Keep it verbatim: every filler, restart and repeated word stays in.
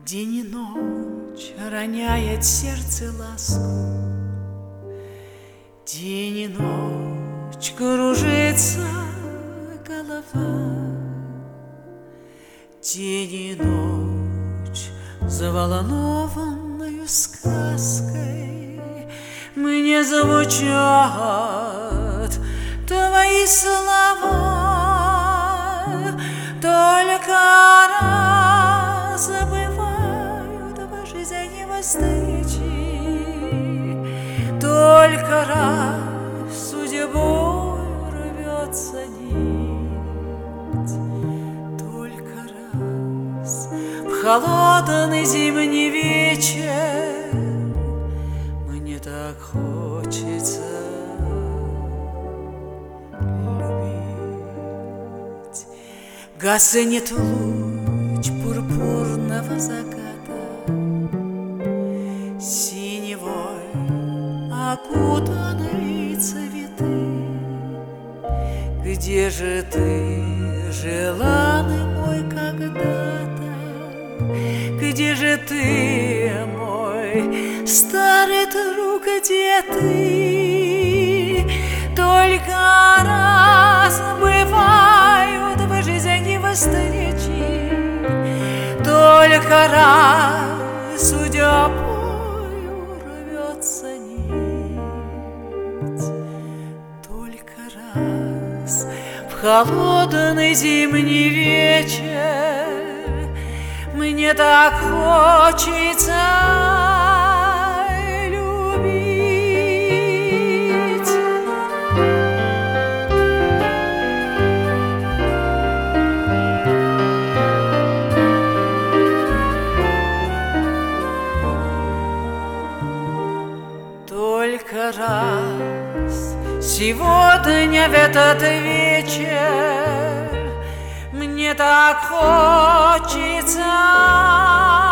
День и ночь роняет сердце ласку, день и ночь кружится голова, день и ночь заволнованную сказкой мне звучат твои слова. Только раз забывают в жизни встречи, только раз судьбой рвется нить, только раз в холодный зимний вечер мне так хочется любить. Гаснет луч пурпурного заката, синевой окутанные цветы. Где же ты, желанный мой когда-то? Где же ты, мой старый друг, где ты? Только раз бывают в жизни встречи, только раз судьбою рвется нить, только раз в холодный зимний вечер мне так хочется любить. Только раз сегодня в этот вечер мне так хочется